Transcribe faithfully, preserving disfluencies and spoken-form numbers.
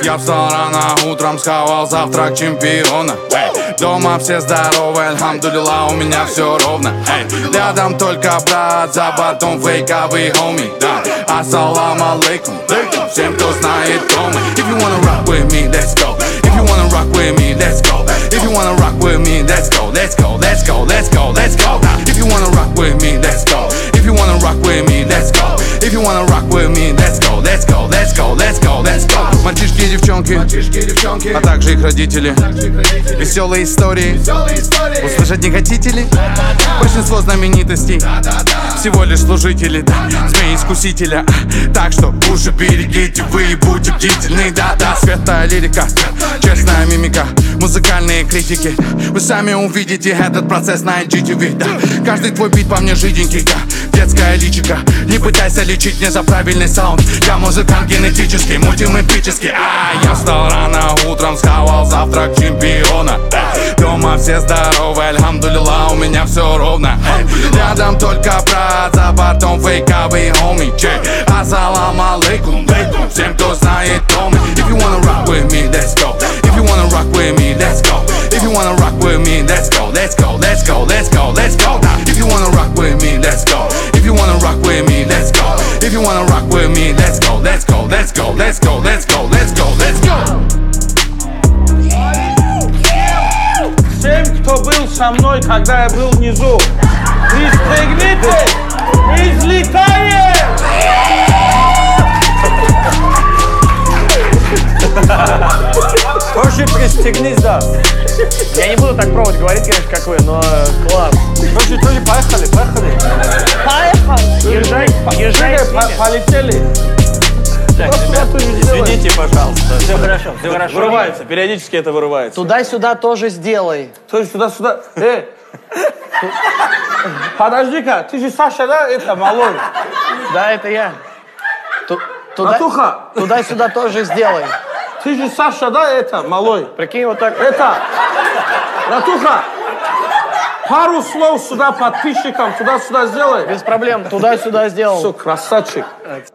Я встал рано утром, схавал завтрак чемпиона. Эй, дома все здоровы, альхамдулилла, у меня все ровно. Эй, рядом только брат, за бортом фейковый хоми. Да, ассалам алейкум, всем, кто знает, кто мы. If you wanna rock with me, let's go. If you wanna rock with me, let's go. If you wanna rock with me, let's go. Let's go, let's go, let's go, let's go. If you wanna rock with me, let's go. If you wanna rock with me, let's go. If you wanna rock with me, let's go, let's go, let's go, let's go, let's go. Мальчишки и девчонки, мальчишки и девчонки, а также их родители. Веселые истории, услышать не хотите ли? Большинство знаменитостей всего лишь служители, да, змеи-искусителя. Так что уши берегите, вы и будьте бдительны, да-да. Светлая лирика, честная мимика, музыкальные критики. Вы сами увидите этот процесс на эн джи ти ви, да. Каждый твой бит по мне жиденький, да. Детская личика, не пытайся лечить мне за правильный саунд. Я музыкант генетический, мультимэпический. А, я встал рано утром, схавал завтрак чемпиона. Дома все здоровы, альхамдулилла, у меня все ровно. Рядом только брат, за бортом фейковый хоми. Ассалам алейкум, всем, кто знает, кто мы. If you wanna rock with me, let's go. If you wanna rock with me, let's go. If you wanna rock with me, let's go. Let's go, let's go, let's go, let's go. If you wanna rock with me, let's go. If you wanna rock with me, let's go. If you wanna rock with me, let's go. Let's go, let's go, let's go, let's go, let's go, let's go. Всем, кто был со мной, когда я был внизу, пристегните, мы взлетаем! Короче, пристегнись, да. Я не буду так пробовать говорить, конечно, как вы, но класс. Короче, тоже поехали, поехали. Поехали! Езжай, езжай с ними. Полетели. Так, ребят, извините, пожалуйста. Все хорошо, все хорошо. Вырывается, периодически это вырывается. Туда-сюда тоже сделай. Тоже сюда-сюда. Э! Подожди-ка, ты же Саша, да? Это малой. Да, это я. Ту- Туда, Натуха, туда-сюда тоже сделай. ты же Саша, да? Это малой. Прикинь, вот так. Это, Натуха, пару слов сюда подписчикам, туда-сюда сделай. Без проблем. Туда-сюда сделал. Все, красавчик.